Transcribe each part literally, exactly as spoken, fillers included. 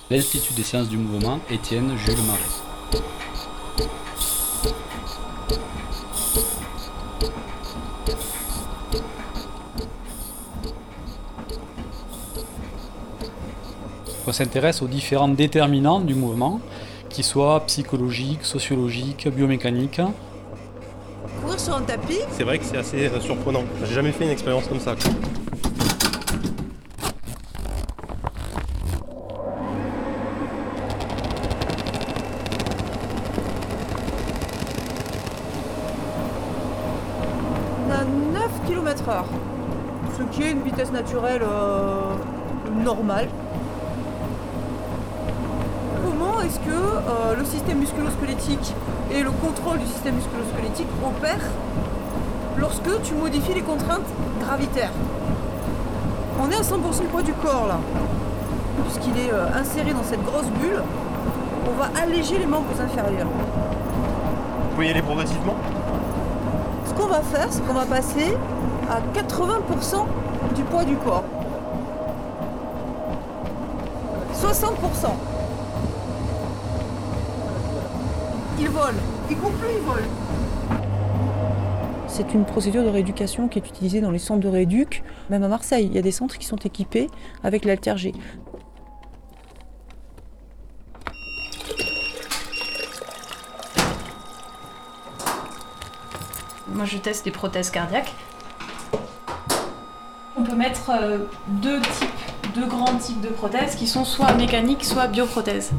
L'Institut des sciences du mouvement, Étienne Jules Marais. On s'intéresse aux différents déterminants du mouvement, qu'ils soient psychologiques, sociologiques, biomécaniques. Courir sur un tapis, c'est vrai que c'est assez euh, surprenant. J'ai jamais fait une expérience comme ça. on a neuf kilomètres heure, ce qui est une vitesse naturelle euh, normale. Comment est-ce que euh, le système musculo-squelettique et le contrôle du système musculo-squelettique opèrent lorsque tu modifies les contraintes gravitaires? On est à cent pour cent du poids du corps là, puisqu'il est euh, inséré dans cette grosse bulle. On va alléger les membres inférieurs. Vous pouvez y aller progressivement. Ce qu'on va faire, c'est qu'on va passer à quatre-vingts pour cent du poids du corps. soixante pour cent. Il vole. Il court plus, il vole. C'est une procédure de rééducation qui est utilisée dans les centres de rééduc. Même à Marseille, il y a des centres qui sont équipés avec l'haltère-G. Moi, je teste des prothèses cardiaques. On peut mettre euh, deux types, deux grands types de prothèses qui sont soit mécaniques, soit bioprothèses.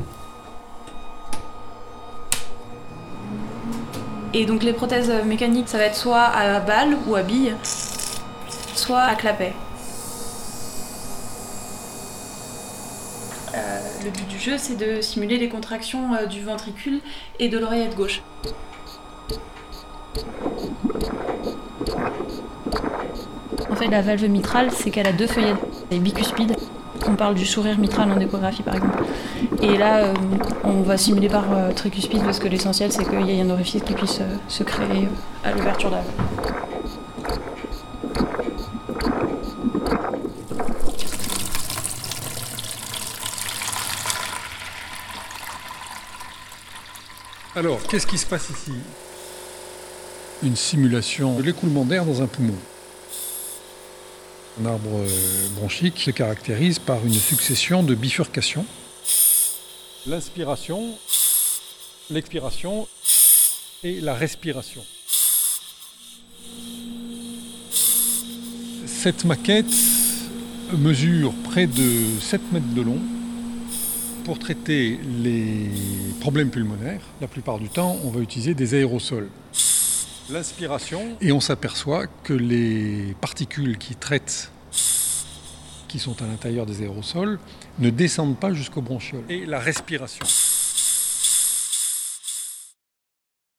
Et donc les prothèses mécaniques, ça va être soit à balle ou à bille, soit à clapet. Euh, le but du jeu, c'est de simuler les contractions euh, du ventricule et de l'oreillette gauche. En fait, la valve mitrale, c'est qu'elle a deux feuillettes, elle est bicuspide. On parle du sourire mitral en échographie, par exemple. Et là, euh, on va simuler par euh, tricuspide parce que l'essentiel, c'est qu'il y ait un orifice qui puisse euh, se créer euh, à l'ouverture de la valve. Alors, qu'est-ce qui se passe ici? Une simulation de l'écoulement d'air dans un poumon. Un arbre bronchique se caractérise par une succession de bifurcations. L'inspiration, l'expiration et la respiration. Cette maquette mesure près de sept mètres de long. Pour traiter les problèmes pulmonaires, la plupart du temps, on va utiliser des aérosols. L'inspiration, et on s'aperçoit que les particules qui traitent, qui sont à l'intérieur des aérosols, ne descendent pas jusqu'aux bronchioles. Et la respiration.